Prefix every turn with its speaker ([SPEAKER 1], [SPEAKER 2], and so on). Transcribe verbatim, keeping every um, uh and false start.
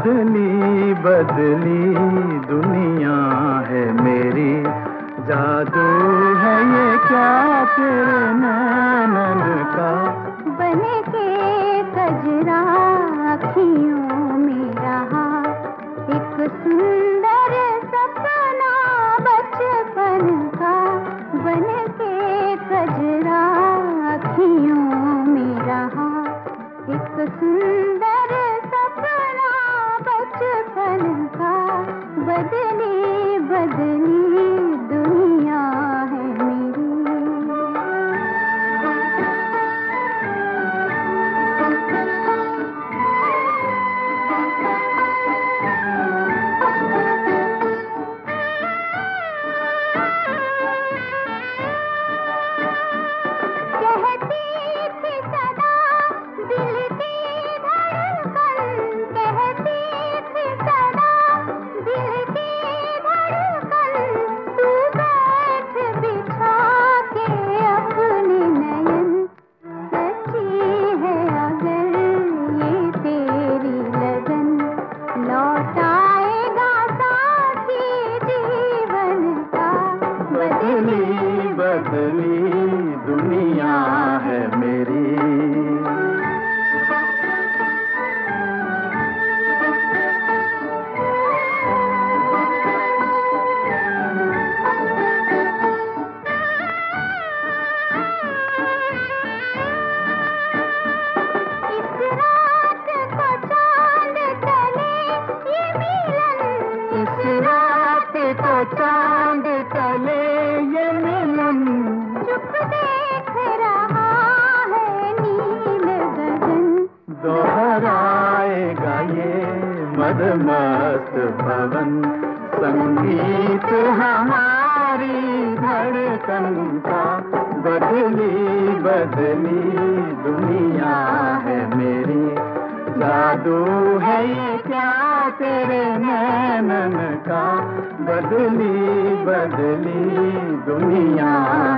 [SPEAKER 1] बदली बदली दुनिया है मेरी, जादू है ये क्या तेरे नैनन का।
[SPEAKER 2] बन के कजरा अखियों में रहा एक सुंदर सपना बचपन का। बन के कजरा अखियों में रहा एक सुंदर सपना बचपन का। बदली बदली दुनिया है मेरी।
[SPEAKER 1] बदली बदली दुनिया है मेरी। चांद तले ये मिलन,
[SPEAKER 2] चुप देख रहा है नील गगन।
[SPEAKER 1] दोहराएगा ये मदमस्त पवन, संगीत हमारी धड़कन का। बदली बदली दुनिया है मेरी, जादू है ये क्या तेरे नैनन का। बदली बदली दुनिया